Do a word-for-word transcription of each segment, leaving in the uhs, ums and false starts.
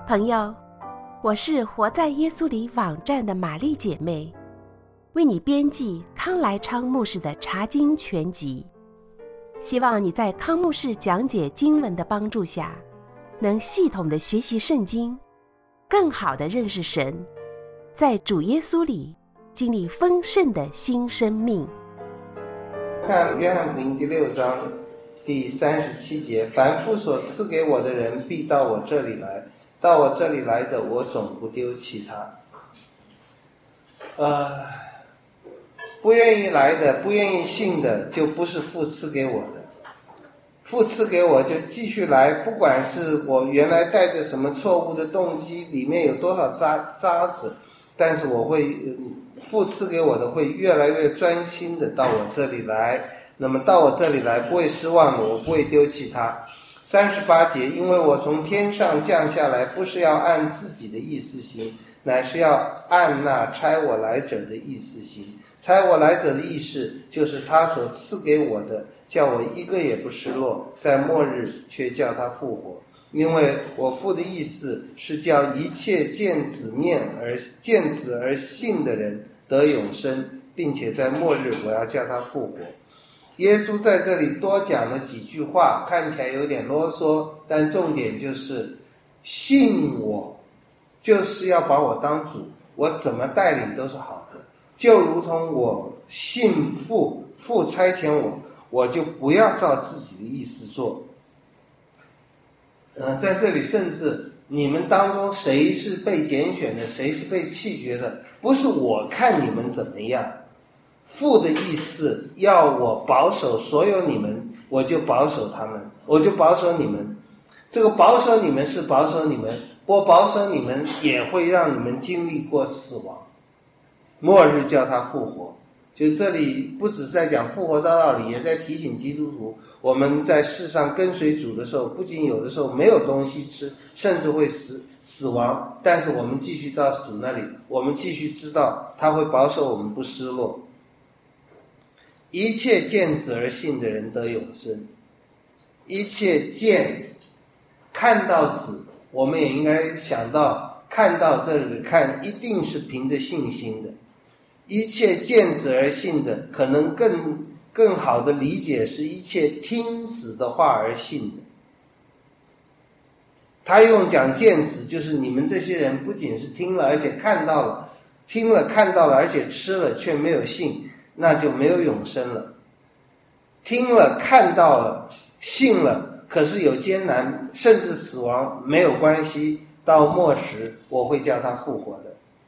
朋友，我是活在耶稣里网站的玛丽姐妹，为你编辑康来昌牧师的查经全集，希望你在康牧师讲解经文的帮助下，能系统的学习圣经，更好的认识神，在主耶稣里经历丰盛的新生命。 看约翰福音第六章第三十七节，凡父所赐给我的人必到我这里来，到我这里来的我总不丢弃他。呃，不愿意来的，不愿意信的，就不是父赐给我的。父赐给我就继续来，不管是我原来带着什么错误的动机，里面有多少渣渣子，但是我会父赐给我的会越来越专心的到我这里来，那么到我这里来不会失望的，我不会丢弃他。三十八节，因为我从天上降下来，不是要按自己的意思行，乃是要按那差我来者的意思行。差我来者的意思就是他所赐给我的，叫我一个也不失落，在末日却叫他复活。因为我父的意思是叫一切见子面而见子而信的人得永生，并且在末日我要叫他复活。耶稣在这里多讲了几句话，看起来有点啰嗦，但重点就是信我就是要把我当主，我怎么带领都是好的，就如同我信父，父差遣我，我就不要照自己的意思做。呃，在这里甚至你们当中谁是被拣选的，谁是被弃绝的，不是我看你们怎么样，父的意思要我保守所有你们，我就保守他们，我就保守你们。这个保守你们是保守你们，我保守你们也会让你们经历过死亡，末日叫他复活。就这里不只是在讲复活的道理，也在提醒基督徒，我们在世上跟随主的时候，不仅有的时候没有东西吃，甚至会死死亡，但是我们继续到主那里，我们继续知道他会保守我们不失落。一切见子而信的人得永生，一切见看到子，我们也应该想到看到这里看一定是凭着信心的。一切见子而信的，可能更更好的理解是一切听子的话而信的。他用讲见子，就是你们这些人不仅是听了，而且看到了，听了看到了，而且吃了却没有信，那就没有永生了。听了看到了信了，可是有艰难甚至死亡，没有关系，到末时我会叫他复活的。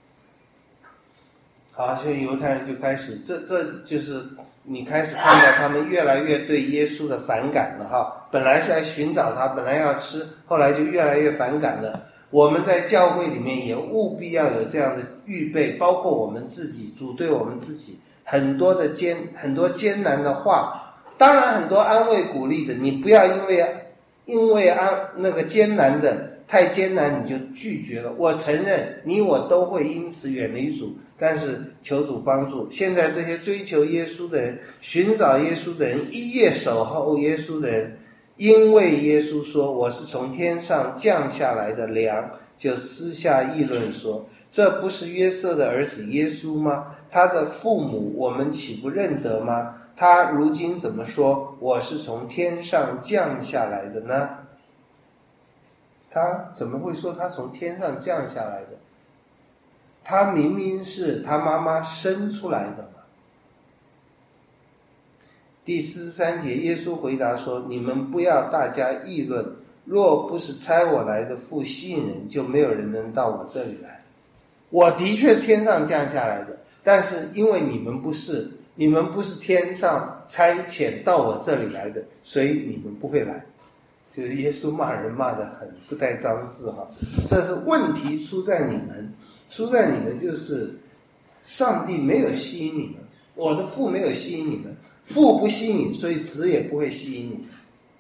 好，所以犹太人就开始，这这就是你开始看到他们越来越对耶稣的反感了哈。本来是来寻找他，本来要吃，后来就越来越反感了。我们在教会里面也务必要有这样的预备，包括我们自己，主对我们自己很多的艰很多艰难的话，当然很多安慰鼓励的，你不要因为因为安那个艰难的太艰难你就拒绝了。我承认你我都会因此远离主，但是求主帮助。现在这些追求耶稣的人，寻找耶稣的人，一夜守候耶稣的人，因为耶稣说我是从天上降下来的粮，就私下议论说，这不是约瑟的儿子耶稣吗？他的父母我们岂不认得吗？他如今怎么说我是从天上降下来的呢？他怎么会说他从天上降下来的？他明明是他妈妈生出来的嘛。第四十三节，耶稣回答说，你们不要大家议论，若不是差我来的父吸引人，就没有人能到我这里来。我的确天上降下来的，但是因为你们不是，你们不是天上差遣到我这里来的，所以你们不会来。就是耶稣骂人骂得很不带脏字哈，这是问题出在你们，出在你们就是上帝没有吸引你们，我的父没有吸引你们，父不吸引，所以子也不会吸引你。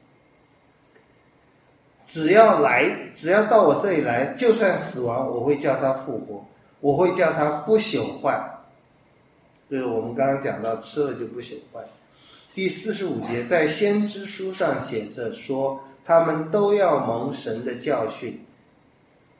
只要来，只要到我这里来，就算死亡，我会叫他复活，我会叫他不朽坏。就是我们刚刚讲到吃了就不朽坏。第四十五节，在先知书上写着说，他们都要蒙神的教训。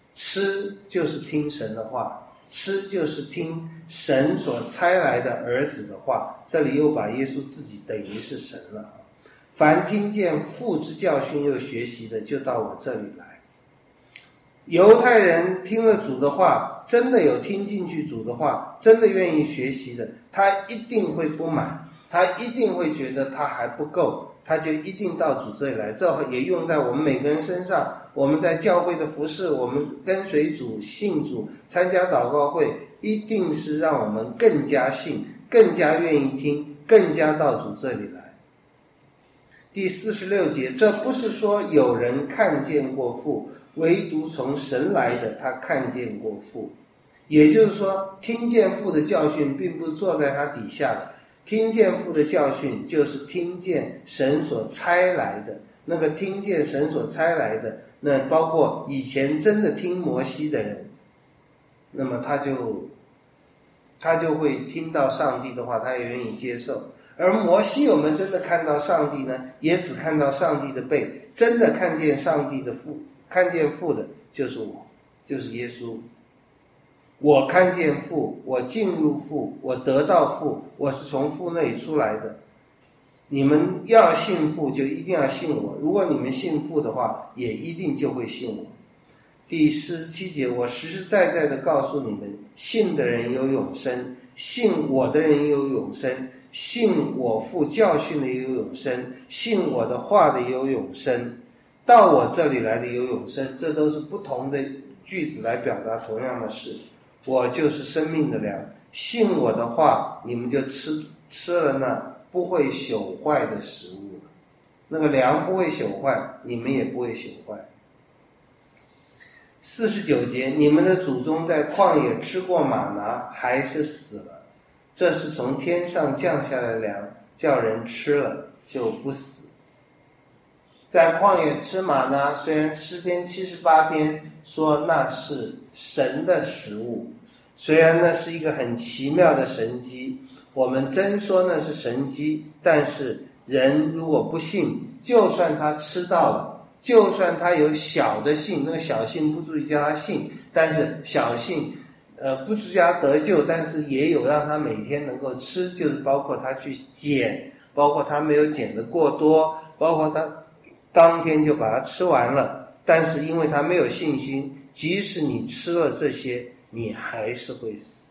吃就是听神的话，吃就是听神所差来的儿子的话，这里又把耶稣自己等于是神了。凡听见父之教训又学习的，就到我这里来。犹太人听了主的话，真的有听进去主的话，真的愿意学习的，他一定会不满，他一定会觉得他还不够，他就一定到主这里来。这也用在我们每个人身上，我们在教会的服事，我们跟随主、信主、参加祷告会，一定是让我们更加信，更加愿意听，更加到主这里来。第四十六节，这不是说有人看见过父，唯独从神来的他看见过父。也就是说，听见父的教训并不是坐在他底下的，听见父的教训就是听见神所差来的。那个听见神所差来的，那包括以前真的听摩西的人，那么他就他就会听到上帝的话，他也愿意接受。而摩西有没有真的看到上帝呢？也只看到上帝的背，真的看见上帝的父，看见父的就是我，就是耶稣。我看见父，我进入父，我得到父，我是从父那里出来的。你们要信父，就一定要信我，如果你们信父的话，也一定就会信我。第四十七节，我实实在在的告诉你们，信的人有永生，信我的人有永生，信我父教训的有永生，信我的话的有永生，到我这里来的有永生。这都是不同的句子来表达同样的事。我就是生命的粮，信我的话，你们就吃吃了那不会朽坏的食物了。那个粮不会朽坏，你们也不会朽坏。四十九节，你们的祖宗在旷野吃过玛拿，还是死了。这是从天上降下来的粮，叫人吃了就不死。在旷野吃玛拿，虽然诗篇七十八篇说那是神的食物，虽然那是一个很奇妙的神迹，我们真说那是神迹，但是人如果不信，就算他吃到了，就算他有小的信，那个小信不足以叫他信，但是小信呃，不足以叫他得救，但是也有让他每天能够吃，就是包括他去捡，包括他没有捡得过多，包括他当天就把它吃完了，但是因为他没有信心，即使你吃了这些，你还是会死。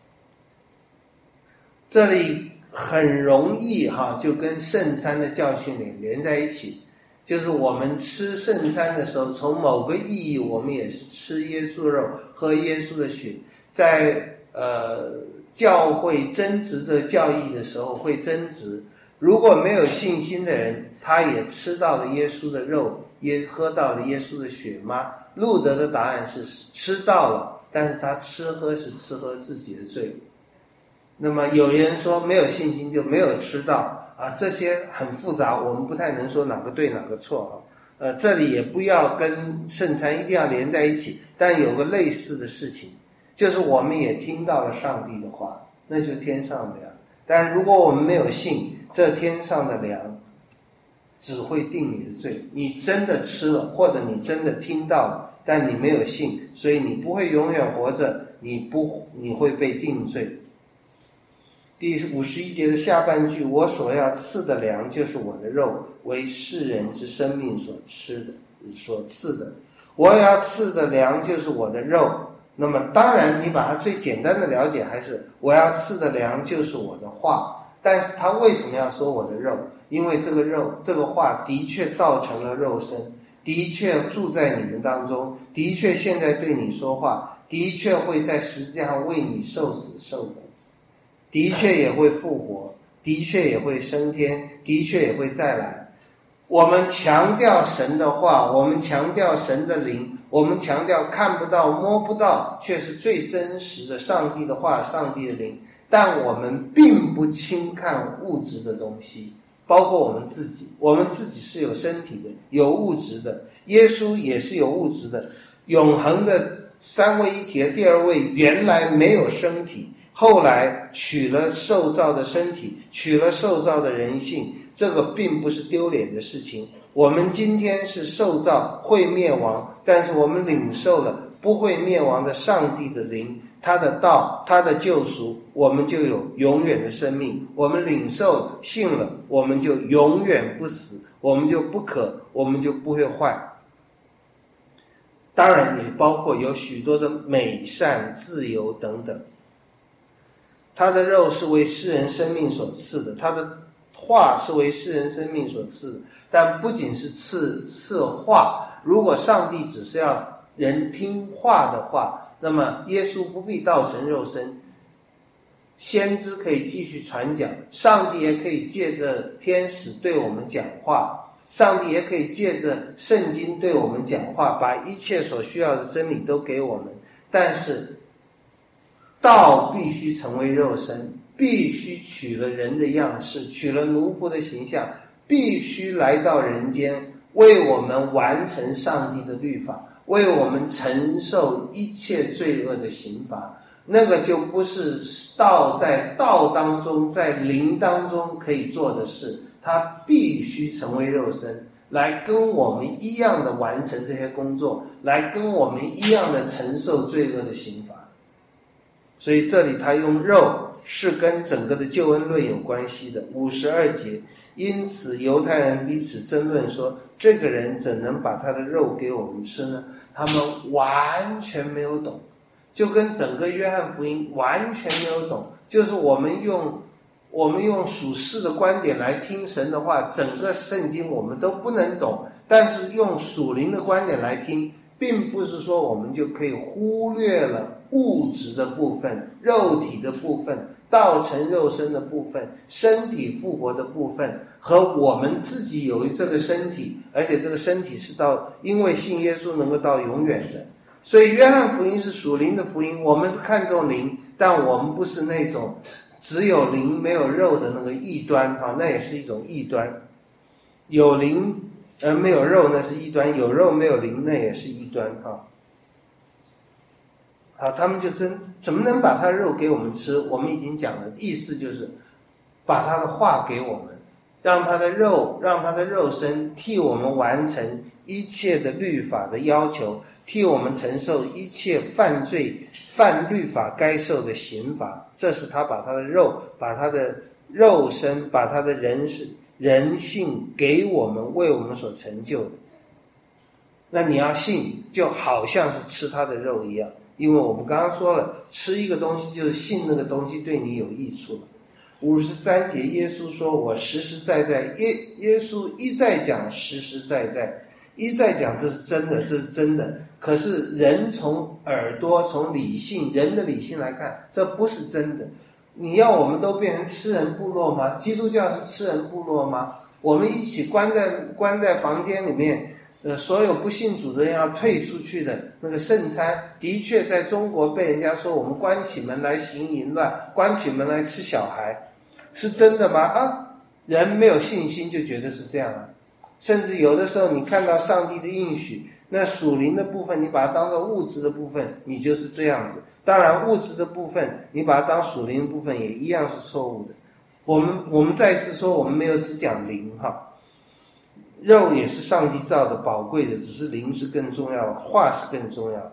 这里很容易哈，就跟圣餐的教训连连在一起，就是我们吃圣餐的时候，从某个意义我们也是吃耶稣的肉，喝耶稣的血。在呃教会争执这教义的时候会争执，如果没有信心的人，他也吃到了耶稣的肉，也喝到了耶稣的血吗？路德的答案是吃到了，但是他吃喝是吃喝自己的罪。那么有人说没有信心就没有吃到啊，这些很复杂，我们不太能说哪个对哪个错啊。呃，这里也不要跟圣餐一定要连在一起，但有个类似的事情，就是我们也听到了上帝的话，那就是天上的粮。但如果我们没有信，这天上的粮只会定你的罪。你真的吃了，或者你真的听到了，但你没有信，所以你不会永远活着，你不你会被定罪。第五十一节的下半句，我所要赐的粮就是我的肉，为世人之生命所吃的所赐的。我要赐的粮就是我的肉，那么当然你把它最简单的了解还是我要赐的粮就是我的话。但是他为什么要说我的肉？因为这个肉这个话的确道成了肉身，的确住在你们当中，的确现在对你说话，的确会在十字架上为你受死受苦，的确也会复活，的确也会升天，的确也会再来。我们强调神的话，我们强调神的灵，我们强调看不到摸不到却是最真实的上帝的话，上帝的灵，但我们并不轻看物质的东西，包括我们自己，我们自己是有身体的，有物质的，耶稣也是有物质的。永恒的三位一体的第二位原来没有身体，后来取了受造的身体，取了受造的人性，这个并不是丢脸的事情。我们今天是受造会灭亡，但是我们领受了不会灭亡的上帝的灵，他的道，他的救赎，我们就有永远的生命。我们领受信了，我们就永远不死，我们就不可，我们就不会坏。当然也包括有许多的美善、自由等等。他的肉是为世人生命所赐的，他的话是为世人生命所赐的。但不仅是赐赐话，如果上帝只是要人听话的话，那么耶稣不必道成肉身，先知可以继续传讲，上帝也可以借着天使对我们讲话，上帝也可以借着圣经对我们讲话，把一切所需要的真理都给我们。但是道必须成为肉身，必须取了人的样式，取了奴仆的形象，必须来到人间，为我们完成上帝的律法，为我们承受一切罪恶的刑罚。那个就不是道在道当中，在灵当中可以做的事，他必须成为肉身，来跟我们一样的完成这些工作，来跟我们一样的承受罪恶的刑罚。所以这里他用肉是跟整个的救恩论有关系的。五十二节，因此犹太人彼此争论说，这个人怎能把他的肉给我们吃呢？他们完全没有懂，就跟整个约翰福音完全没有懂。就是我们用我们用属世的观点来听神的话，整个圣经我们都不能懂，但是用属灵的观点来听，并不是说我们就可以忽略了物质的部分、肉体的部分、道成肉身的部分、身体复活的部分，和我们自己有这个身体，而且这个身体是到因为信耶稣能够到永远的。所以约翰福音是属灵的福音，我们是看重灵，但我们不是那种只有灵没有肉的那个异端啊，那也是一种异端。有灵而没有肉那是异端，有肉没有灵那也是异端啊。好，他们就真怎么能把他的肉给我们吃？我们已经讲了，意思就是把他的话给我们，让他的肉，让他的肉身替我们完成一切的律法的要求，替我们承受一切犯罪犯律法该受的刑罚。这是他把他的肉，把他的肉身，把他的人是人性给我们，为我们所成就的。那你要信，就好像是吃他的肉一样。因为我们刚刚说了，吃一个东西就是信那个东西对你有益处了。五十三节，耶稣说，我实实在在，耶耶稣一再讲实实在在，一再讲这是真的，这是真的。可是人从耳朵，从理性，人的理性来看，这不是真的。你要我们都变成吃人部落吗？基督教是吃人部落吗？我们一起关在关在房间里面，呃，所有不信主的人要退出去的那个圣餐，的确在中国被人家说我们关起门来行淫乱，关起门来吃小孩，是真的吗？啊，人没有信心就觉得是这样啊。甚至有的时候你看到上帝的应许，那属灵的部分你把它当作物质的部分，你就是这样子。当然物质的部分你把它当属灵的部分也一样是错误的。我们我们再次说，我们没有只讲灵哈，肉也是上帝造的宝贵的，只是灵是更重要，话是更重要。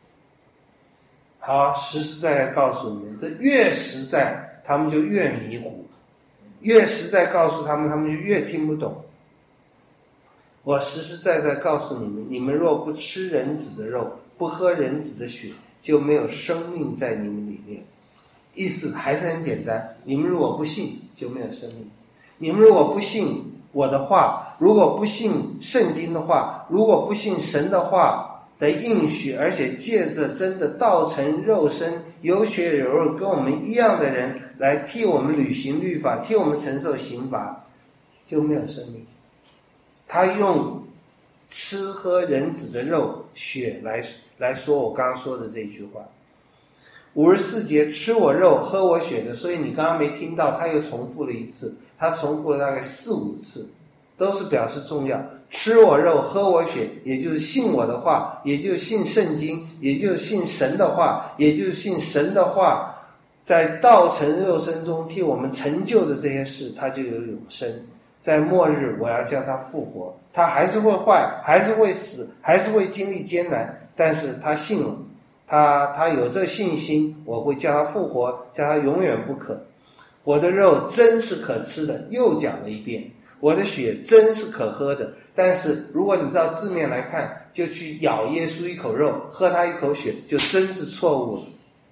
好，实实在在告诉你们，这越实在他们就越迷糊，越实在告诉他们，他们就越听不懂。我实实在在告诉你们，你们若不吃人子的肉，不喝人子的血，就没有生命在你们里面。意思还是很简单，你们如果不信，就没有生命。你们如果不信我的话，如果不信圣经的话，如果不信神的话的应许，而且借着真的道成肉身，有血有肉，跟我们一样的人来替我们履行律法，替我们承受刑罚，就没有生命。他用吃喝人子的肉血来来说我刚刚说的这句话。五十四节，吃我肉喝我血的，所以你刚刚没听到，他又重复了一次，他重复了大概四五次，都是表示重要。吃我肉喝我血，也就是信我的话，也就是信圣经，也就是信神的话，也就是信神的话在道成肉身中替我们成就的这些事，他就有永生。 在末日我要叫他复活，他还是会坏，还是会死，还是会经历艰难，但是他信了，他他有这信心，我会叫他复活，叫他永远不可。我的肉真是可吃的，又讲了一遍，我的血真是可喝的。但是如果你照字面来看，就去咬耶稣一口肉，喝他一口血，就真是错误了。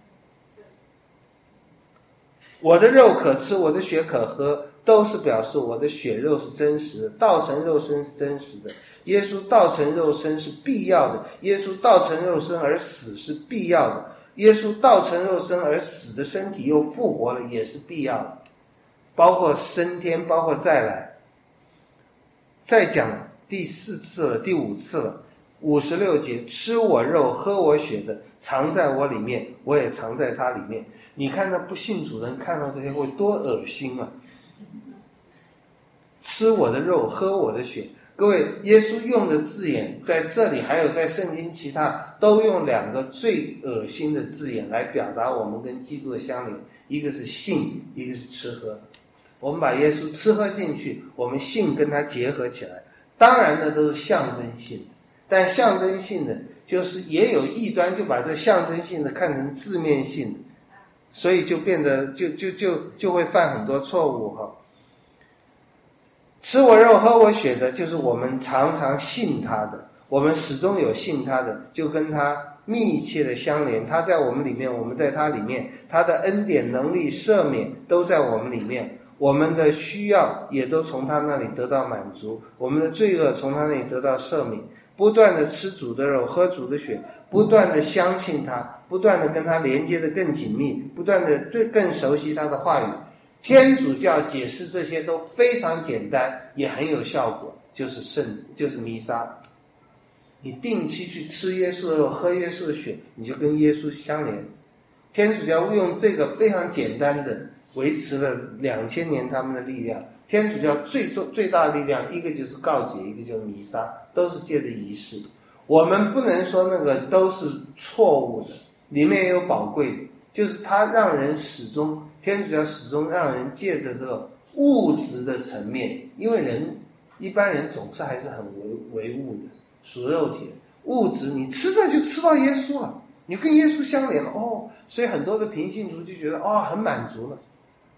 我的肉可吃，我的血可喝，都是表示我的血肉是真实的，道成肉身是真实的。耶稣道成肉身是必要的，耶稣道成肉身而死是必要的，耶稣道成肉身而死的身体又复活了也是必要的，包括升天，包括再来。再讲第四次了，第五次了，五十六节，吃我肉喝我血的藏在我里面，我也藏在他里面。你看那不信主人看到这些会多恶心啊！吃我的肉喝我的血，各位，耶稣用的字眼在这里还有在圣经其他都用两个最恶心的字眼来表达我们跟基督的相连，一个是信，一个是吃喝。我们把耶稣吃喝进去，我们信跟他结合起来，当然呢都是象征性的，但象征性的就是也有异端就把这象征性的看成字面性的，所以就变得就就就就会犯很多错误哈。吃我肉喝我血的，就是我们常常信他的，我们始终有信他的，就跟他密切的相连，他在我们里面，我们在他里面，他的恩典能力赦免都在我们里面，我们的需要也都从他那里得到满足，我们的罪恶从他那里得到赦免。不断的吃主的肉喝主的血，不断的相信他，不断的跟他连接的更紧密，不断的对更熟悉他的话语。天主教解释这些都非常简单，也很有效果，就是圣就是弥撒。你定期去吃耶稣的肉喝耶稣的血，你就跟耶稣相连。天主教用这个非常简单的维持了两千年他们的力量。天主教最最大的力量，一个就是告解，一个就是弥撒，都是借着仪式。我们不能说那个都是错误的，里面也有宝贵的，就是它让人始终，天主教始终让人借着这个物质的层面，因为人一般人总是还是很唯唯物的，属肉体的物质，你吃着就吃到耶稣了，你跟耶稣相连了哦，所以很多的平信徒就觉得哦很满足了。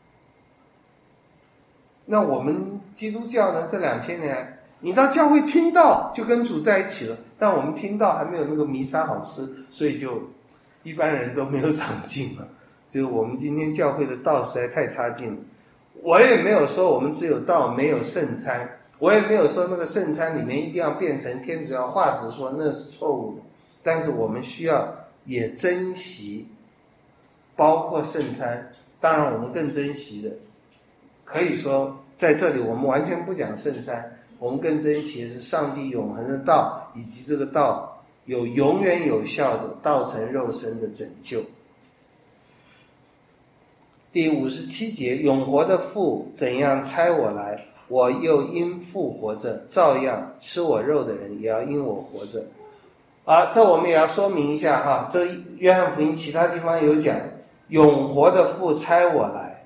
那我们基督教呢，这两千年来，你到教会听到就跟主在一起了，但我们听到还没有那个弥撒好吃，所以就一般人都没有长进了。就是我们今天教会的道实在太差劲了。我也没有说我们只有道没有圣餐，我也没有说那个圣餐里面一定要变成天主教话，只是说那是错误的。但是我们需要也珍惜，包括圣餐，当然我们更珍惜的，可以说在这里我们完全不讲圣餐，我们更珍惜的是上帝永恒的道，以及这个道有永远有效的道成肉身的拯救。第五十七节，永活的父怎样差我来，我又因父活着，照样吃我肉的人也要因我活着。啊，这我们也要说明一下哈，这约翰福音其他地方有讲，永活的父差我来，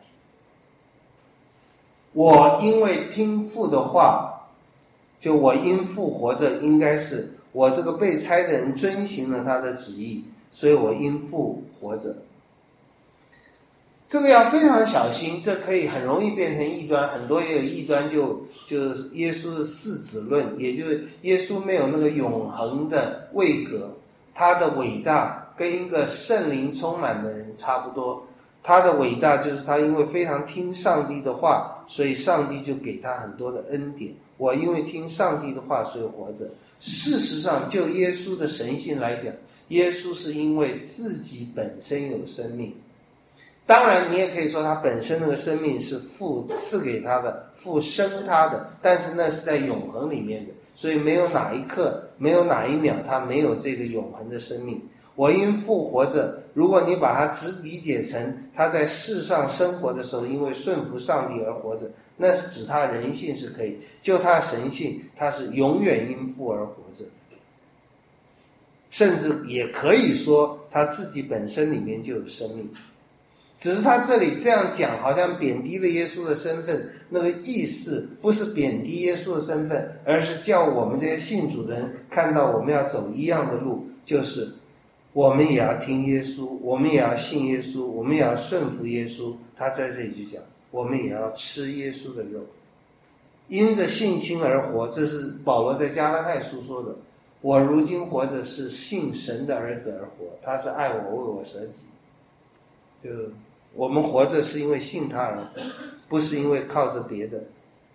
我因为听父的话，就我因父活着，应该是我这个被差的人遵行了他的旨意，所以我因父活着。这个要非常小心，这可以很容易变成异端，很多也有异端就就是耶稣的嗣子论，也就是耶稣没有那个永恒的位格，他的伟大跟一个圣灵充满的人差不多，他的伟大就是他因为非常听上帝的话，所以上帝就给他很多的恩典。我因为听上帝的话所以活着。事实上就耶稣的神性来讲，耶稣是因为自己本身有生命，当然你也可以说他本身那个生命是父赐给他的，父生他的，但是那是在永恒里面的，所以没有哪一刻没有哪一秒他没有这个永恒的生命。我因父活着，如果你把它只理解成他在世上生活的时候因为顺服上帝而活着，那是指他人性是可以，就他神性他是永远因父而活着，甚至也可以说他自己本身里面就有生命。 只是他这里这样讲好像贬低了耶稣的身份，那个意思不是贬低耶稣的身份，而是叫我们这些信主的人看到我们要走一样的路，就是我们也要听耶稣，我们也要信耶稣，我们也要顺服耶稣。他在这里就讲我们也要吃耶稣的肉，因着信心而活，这是保罗在加拉太书说的，我如今活着是信神的儿子而活，他是爱我，为我舍己。就我们活着是因为信他而活，不是因为靠着别的。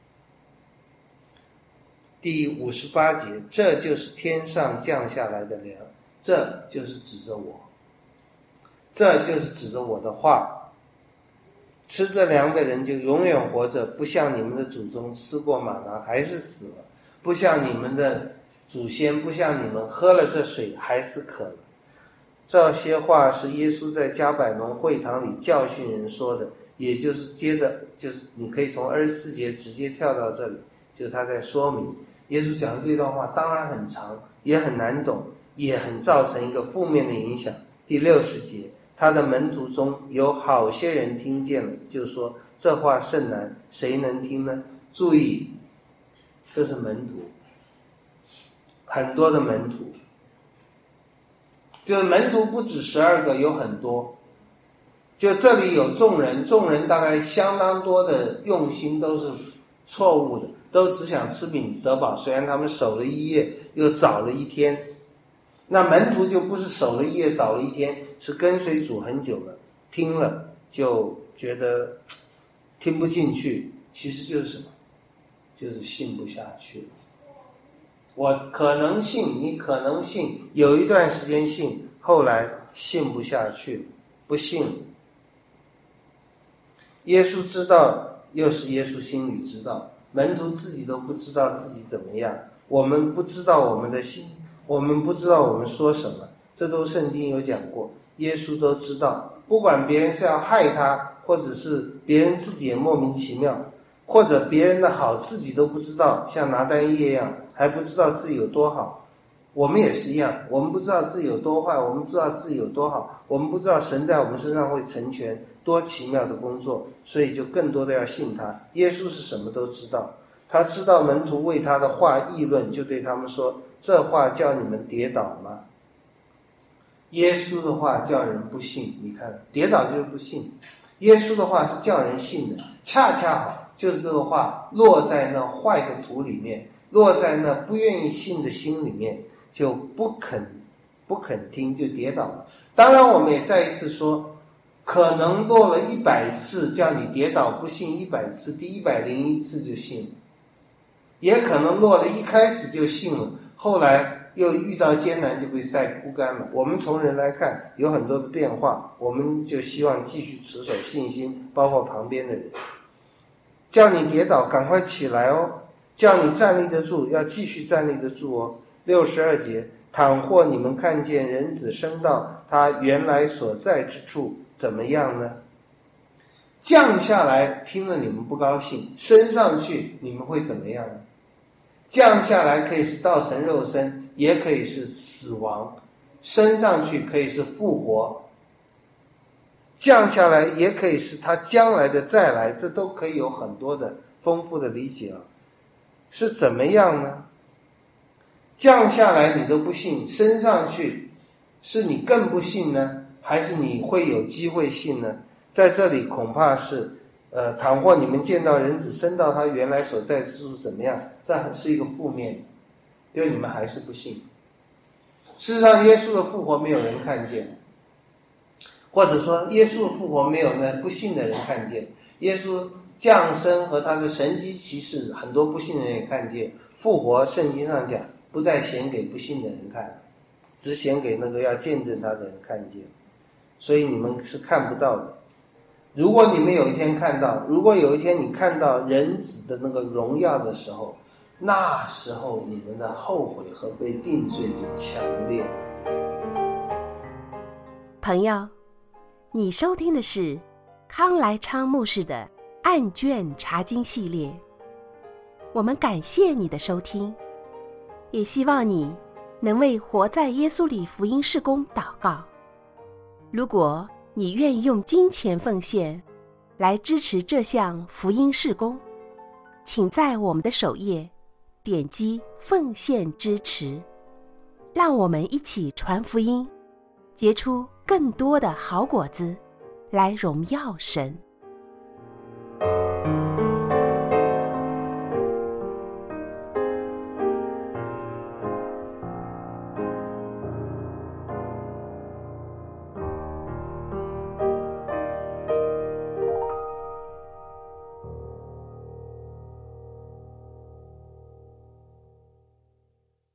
第五十八节，这就是天上降下来的粮，这就是指着我，这就是指着我的话。吃这粮的人就永远活着，不像你们的祖宗吃过玛拿还是死了，不像你们的祖先，不像你们喝了这水还是渴了。这些话是耶稣在迦百农会堂里教训人说的，也就是接着就是你可以从二十四节直接跳到这里，就是他在说明耶稣讲的这段话当然很长，也很难懂，也很造成一个负面的影响。第六十节，他的门徒中有好些人听见了，就说这话甚难，谁能听呢？注意，这是门徒，很多的门徒，就是门徒不止十二个，有很多。就这里有众人，众人大概相当多的用心都是错误的，都只想吃饼得饱，虽然他们守了一夜又早了一天。那门徒就不是守了一夜早了一天，是跟随主很久了，听了就觉得听不进去，其实就是什么？就是信不下去了。我可能信，你可能信，有一段时间信，后来信不下去了，不信了。耶稣知道，又是耶稣心里知道，门徒自己都不知道自己怎么样，我们不知道我们的心，我们不知道我们说什么，这都圣经有讲过，耶稣都知道。不管别人是要害他，或者是别人自己也莫名其妙，或者别人的好自己都不知道，像拿单业一样还不知道自己有多好。我们也是一样，我们不知道自己有多坏，我们不知道自己有多好，我们不知道神在我们身上会成全多奇妙的工作，所以就更多的要信他。耶稣是什么都知道，他知道门徒为他的话议论，就对他们说，这话叫你们跌倒吗？耶稣的话叫人不信，你看跌倒就是不信，耶稣的话是叫人信的，恰恰好就是这个话落在那坏的土里面，落在那不愿意信的心里面，就不肯不肯听，就跌倒了。当然我们也再一次说，可能落了一百次叫你跌倒不信一百次，第一百零一次就信了，也可能落了一开始就信了，后来又遇到艰难就被晒枯干了。我们从人来看有很多的变化，我们就希望继续持守信心，包括旁边的人。叫你跌倒赶快起来哦，叫你站立得住要继续站立得住哦。六十二节，倘或你们看见人子升到他原来所在之处，怎么样呢？降下来听了你们不高兴，升上去你们会怎么样呢？降下来可以是道成肉身，也可以是死亡，升上去可以是复活，降下来也可以是他将来的再来，这都可以有很多的丰富的理解啊。是怎么样呢？降下来你都不信，升上去是你更不信呢，还是你会有机会信呢？在这里恐怕是呃，倘或你们见到人子升到他原来所在之处怎么样，这是一个负面的，因为你们还是不信。事实上耶稣的复活没有人看见，或者说耶稣的复活没有那不信的人看见，耶稣降生和他的神迹奇事很多不信的人也看见，复活圣经上讲不再显给不信的人看，只显给那个要见证他的人看见，所以你们是看不到的。如果你们有一天看到，如果有一天你看到人子的那个荣耀的时候，那时候你们的后悔和被定罪就强烈。 朋友，你收听的是康来昌牧师的案卷查经系列，我们感谢你的收听，也希望你能为活在耶稣里福音事工祷告。如果你愿意用金钱奉献来支持这项福音事工，请在我们的首页点击奉献支持，让我们一起传福音，结出更多的好果子，来荣耀神。